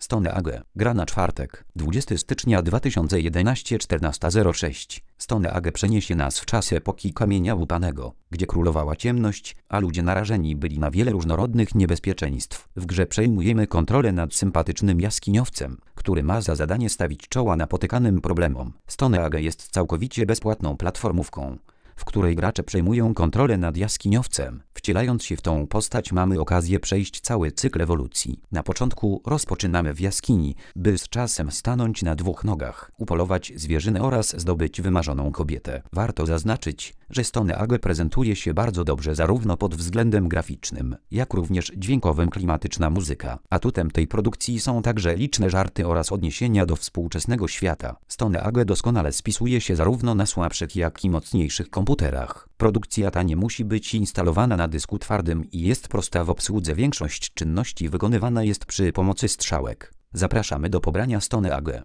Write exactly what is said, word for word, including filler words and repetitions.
Stone Age. Gra na czwartek, dwudziestego stycznia dwa tysiące jedenastego, czternasta zero sześć. Stone Age przeniesie nas w czas epoki kamienia łupanego, gdzie królowała ciemność, a ludzie narażeni byli na wiele różnorodnych niebezpieczeństw. W grze przejmujemy kontrolę nad sympatycznym jaskiniowcem, który ma za zadanie stawić czoła napotykanym problemom. Stone Age jest całkowicie bezpłatną platformówką, w której gracze przejmują kontrolę nad jaskiniowcem. Wcielając się w tą postać mamy okazję przejść cały cykl ewolucji. Na początku rozpoczynamy w jaskini, by z czasem stanąć na dwóch nogach, upolować zwierzynę oraz zdobyć wymarzoną kobietę. Warto zaznaczyć, że Stone Age prezentuje się bardzo dobrze zarówno pod względem graficznym, jak również dźwiękowym. Klimatyczna muzyka. Atutem tej produkcji są także liczne żarty oraz odniesienia do współczesnego świata. Stone Age doskonale spisuje się zarówno na słabszych, jak i mocniejszych komputerach. Produkcja ta nie musi być instalowana na dysku twardym i jest prosta w obsłudze. Większość czynności wykonywana jest przy pomocy strzałek. Zapraszamy do pobrania Stone Age.